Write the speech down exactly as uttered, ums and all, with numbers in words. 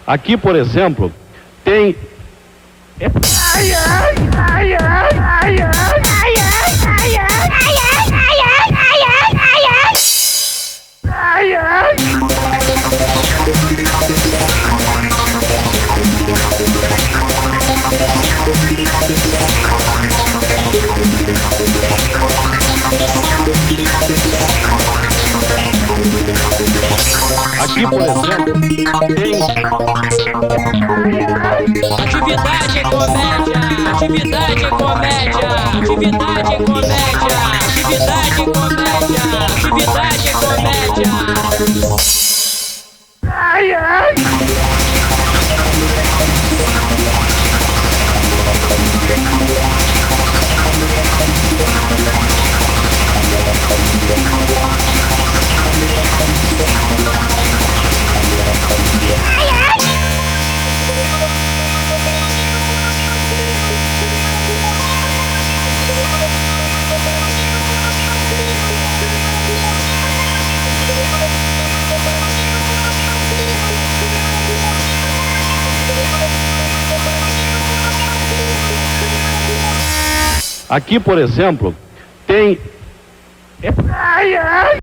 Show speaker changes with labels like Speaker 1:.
Speaker 1: Aqui, por exemplo, tem...
Speaker 2: Ai, ai, ai, ai, ai, ai, ai, ai, ai, ai, ai, ai, ai, ai.
Speaker 1: Aqui, por exemplo, tem...
Speaker 3: Atividade é comédia, atividade é comédia, atividade é comédia, atividade é comédia, atividade é comédia.
Speaker 2: Ai, ai.
Speaker 1: Aqui, por exemplo, tem...
Speaker 2: Ai, ai.